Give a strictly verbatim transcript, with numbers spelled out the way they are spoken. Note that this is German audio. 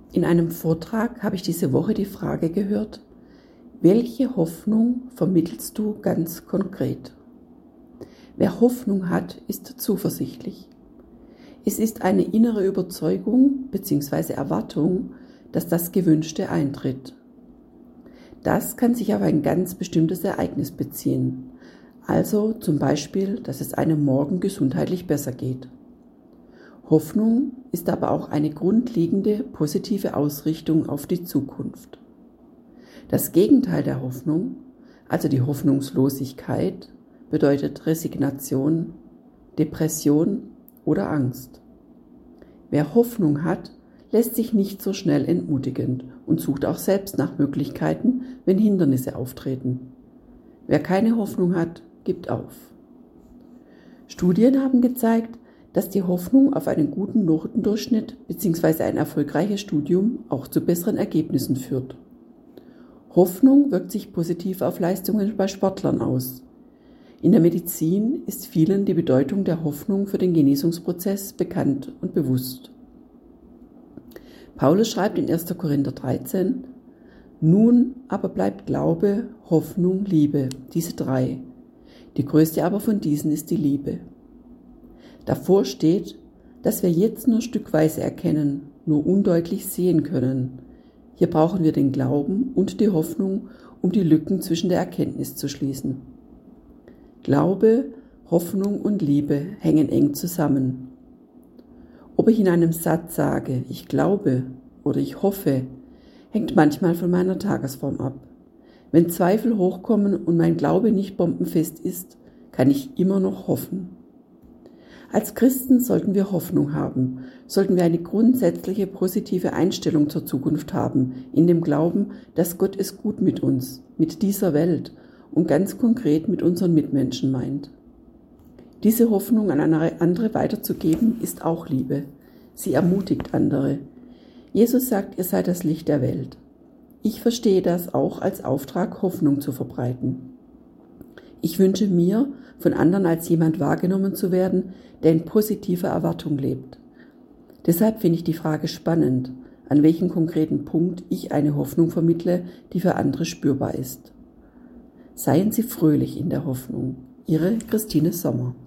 In einem Vortrag habe ich diese Woche die Frage gehört: Welche Hoffnung vermittelst du ganz konkret? Wer Hoffnung hat, ist zuversichtlich. Es ist eine innere Überzeugung bzw. Erwartung, dass das Gewünschte eintritt. Das kann sich auf ein ganz bestimmtes Ereignis beziehen, also zum Beispiel, dass es einem morgen gesundheitlich besser geht. Hoffnung ist aber auch eine grundlegende positive Ausrichtung auf die Zukunft. Das Gegenteil der Hoffnung, also die Hoffnungslosigkeit, bedeutet Resignation, Depression oder Angst. Wer Hoffnung hat, lässt sich nicht so schnell entmutigen und sucht auch selbst nach Möglichkeiten, wenn Hindernisse auftreten. Wer keine Hoffnung hat, gibt auf. Studien haben gezeigt, dass die Hoffnung auf einen guten Notendurchschnitt bzw. ein erfolgreiches Studium auch zu besseren Ergebnissen führt. Hoffnung wirkt sich positiv auf Leistungen bei Sportlern aus. In der Medizin ist vielen die Bedeutung der Hoffnung für den Genesungsprozess bekannt und bewusst. Paulus schreibt in erster Korinther dreizehn: Nun aber bleibt Glaube, Hoffnung, Liebe, diese drei. Die größte aber von diesen ist die Liebe. Davor steht, dass wir jetzt nur stückweise erkennen, nur undeutlich sehen können. Hier brauchen wir den Glauben und die Hoffnung, um die Lücken zwischen der Erkenntnis zu schließen. Glaube, Hoffnung und Liebe hängen eng zusammen. Ob ich in einem Satz sage, ich glaube oder ich hoffe, hängt manchmal von meiner Tagesform ab. Wenn Zweifel hochkommen und mein Glaube nicht bombenfest ist, kann ich immer noch hoffen. Als Christen sollten wir Hoffnung haben, sollten wir eine grundsätzliche positive Einstellung zur Zukunft haben, in dem Glauben, dass Gott es gut mit uns, mit dieser Welt und ganz konkret mit unseren Mitmenschen meint. Diese Hoffnung an andere weiterzugeben, ist auch Liebe. Sie ermutigt andere. Jesus sagt, ihr seid das Licht der Welt. Ich verstehe das auch als Auftrag, Hoffnung zu verbreiten. Ich wünsche mir, von anderen als jemand wahrgenommen zu werden, der in positiver Erwartung lebt. Deshalb finde ich die Frage spannend, an welchem konkreten Punkt ich eine Hoffnung vermittle, die für andere spürbar ist. Seien Sie fröhlich in der Hoffnung. Ihre Christine Sommer.